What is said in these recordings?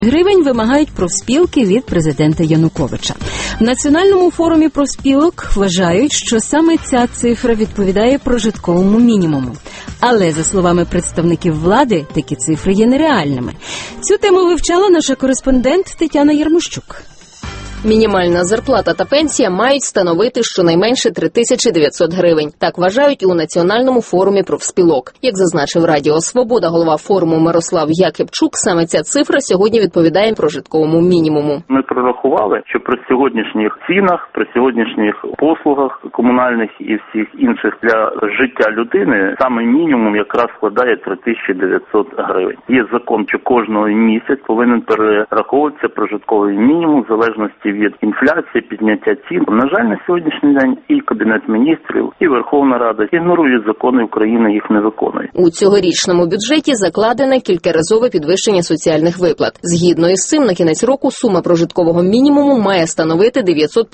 Гривень вимагають профспілки від президента Януковича. В Національному форумі профспілок вважають, що саме ця цифра відповідає прожитковому мінімуму. Але, за словами представників влади, такі цифри є нереальними. Цю тему вивчала наша кореспондент Тетяна Ярмощук. Мінімальна зарплата та пенсія мають становити щонайменше 3900 гривень. Так вважають у Національному форумі профспілок. Як зазначив Радіо Свобода, голова форуму Мирослав Якибчук, саме ця цифра сьогодні відповідає прожитковому мінімуму. Ми прорахували, що при сьогоднішніх цінах, при сьогоднішніх послугах комунальних і всіх інших для життя людини, саме мінімум якраз складає 3900 гривень. Є закон, що кожного місяця повинен перераховуватися прожитковий мінімум в залежності від інфляції, підняття цін. На жаль, на сьогоднішній день і Кабінет міністрів, і Верховна Рада ігнорують закони України, їх не виконує. У цьогорічному бюджеті закладене кількаразове підвищення соціальних виплат. Згідно із цим, на кінець року сума прожиткового мінімуму має становити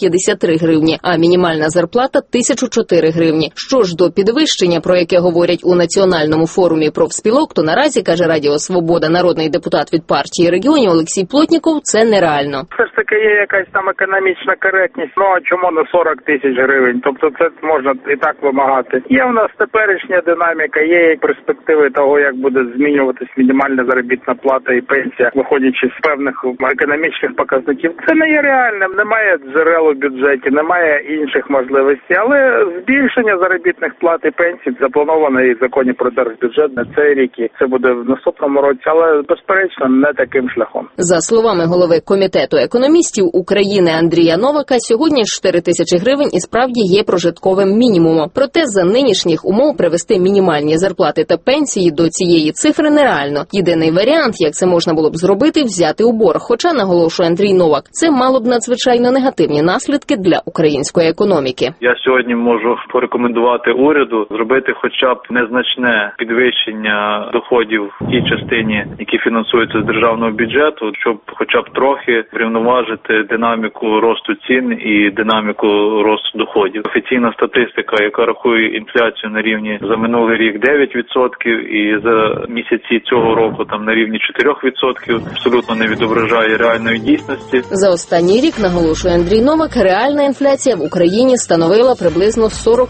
953 гривні, а мінімальна зарплата – 1004 гривні. Що ж до підвищення, про яке говорять у Національному форумі профспілок, то наразі, каже Радіо Свобода, народний депутат від партії регіонів Олексій Плотніков, це нереально. Все ж таки є якась там економічна коректність, ну а чому не 40 тисяч гривень? Тобто це можна і так вимагати. Є в нас теперішня динаміка, є і перспективи того, як буде змінюватись мінімальна заробітна плата і пенсія, виходячи з певних економічних показників. Це не є реальним, немає джерел у бюджеті, немає інших можливостей, але збільшення заробітних плат і пенсій заплановано і в законі про держбюджет на цей рік, і це буде в наступному році, але безперечно не таким шляхом. За словами голови Комітету економістів України Андрія Новака, сьогодні 4 тисячі гривень і справді є прожитковим мінімумом. Проте за нинішніх умов привести мінімальні зарплати та пенсії до цієї цифри нереально. Єдиний варіант, як це можна було б зробити, взяти у борг. Хоча, наголошує Андрій Новак, це мало б надзвичайно негативні наслідки для української економіки. Я сьогодні можу порекомендувати уряду зробити хоча б незначне підвищення доходів в тій частині, які фінансуються з державного бюджету, щоб хоча б трохи врівноважити динаміку росту цін і динаміку росту доходів. Офіційна статистика, яка рахує інфляцію на рівні за минулий рік 9% і за місяці цього року там на рівні 4%, абсолютно не відображає реальної дійсності. За останній рік, наголошує Андрій Новак, реальна інфляція в Україні становила приблизно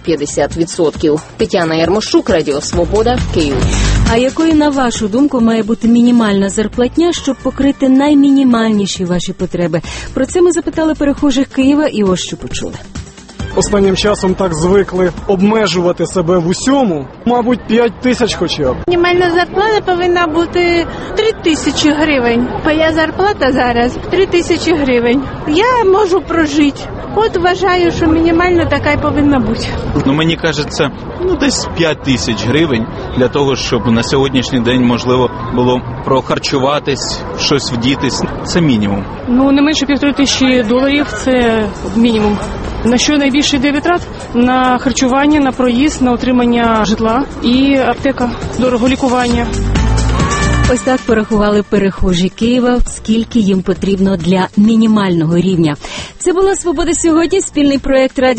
40-50%. Тетяна Ярмощук, Радіо Свобода, Київ. А якою, на вашу думку, має бути мінімальна зарплатня, щоб покрити наймінімальніші ваші потреби? Про це ми запитали перехожих Києва і ось що почули. Останнім часом так звикли обмежувати себе в усьому, мабуть, 5 тисяч хоча б. Мінімальна зарплата повинна бути 3 тисячі гривень. Моя зарплата зараз 3 тисячі гривень. Я можу прожити. От вважаю, що мінімально така й повинна бути. Мені кажеться, десь 5 тисяч гривень для того, щоб на сьогоднішній день можливо було прохарчуватись, щось вдітись. Це мінімум. Не менше $1500 – це мінімум. На що найбільше йде витрат? На харчування, на проїзд, на отримання житла і аптека, дорого лікування. Ось так порахували перехожі Києва, скільки їм потрібно для мінімального рівня. Це була «Свобода сьогодні», спільний проєкт «Радіо